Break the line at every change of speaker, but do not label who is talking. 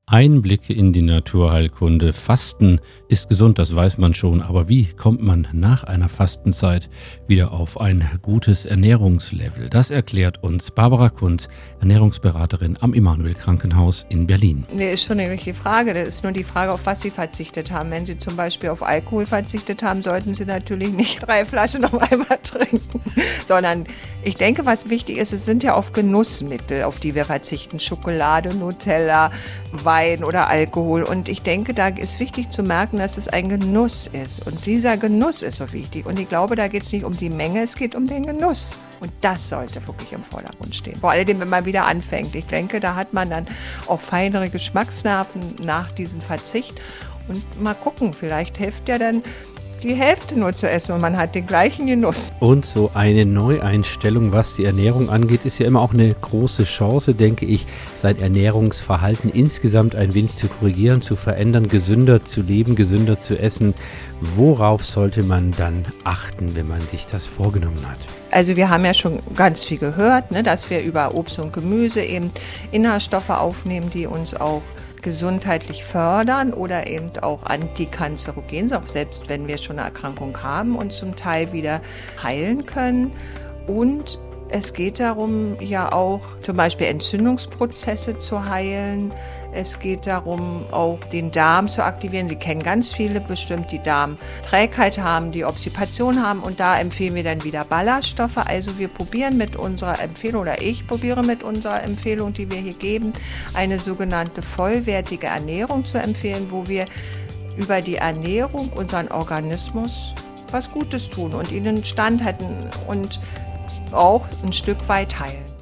Einblicke in die Naturheilkunde. Fasten ist gesund, das weiß man schon. Aber wie kommt man nach einer Fastenzeit wieder auf ein gutes Ernährungslevel? Das erklärt uns Barbara Kunz, Ernährungsberaterin am Immanuel Krankenhaus in Berlin.
Nee, ist schon eine richtige Frage. Das ist nur die Frage, auf was Sie verzichtet haben. Wenn Sie zum Beispiel auf Alkohol verzichtet haben, sollten Sie natürlich nicht 3 Flaschen auf einmal trinken. Sondern ich denke, was wichtig ist, es sind ja oft Genussmittel, auf die wir verzichten. Schokolade, Nutella, Wein oder Alkohol. Und ich denke, da ist wichtig zu merken, dass es ein Genuss ist. Und dieser Genuss ist so wichtig. Und ich glaube, da geht es nicht um die Menge, es geht um den Genuss. Und das sollte wirklich im Vordergrund stehen. Vor allem, wenn man wieder anfängt. Ich denke, da hat man dann auch feinere Geschmacksnerven nach diesem Verzicht. Und mal gucken, vielleicht hilft ja dann die Hälfte nur zu essen und man hat den gleichen Genuss.
Und so eine Neueinstellung, was die Ernährung angeht, ist ja immer auch eine große Chance, denke ich, sein Ernährungsverhalten insgesamt ein wenig zu korrigieren, zu verändern, gesünder zu leben, gesünder zu essen. Worauf sollte man dann achten, wenn man sich das vorgenommen hat?
Also wir haben ja schon ganz viel gehört, dass wir über Obst und Gemüse eben Inhaltsstoffe aufnehmen, die uns auch gesundheitlich fördern oder eben auch antikanzerogen, auch selbst wenn wir schon eine Erkrankung haben und zum Teil wieder heilen können. Und es geht darum, ja auch zum Beispiel Entzündungsprozesse zu heilen. Es geht darum, auch den Darm zu aktivieren. Sie kennen ganz viele bestimmt, die Darmträgheit haben, die Obstipation haben. Und da empfehlen wir dann wieder Ballaststoffe. Also wir probieren mit unserer Empfehlung, oder ich probiere mit unserer Empfehlung, die wir hier geben, eine sogenannte vollwertige Ernährung zu empfehlen, wo wir über die Ernährung unseren Organismus was Gutes tun und ihn standhalten und auch ein Stück weit heilen.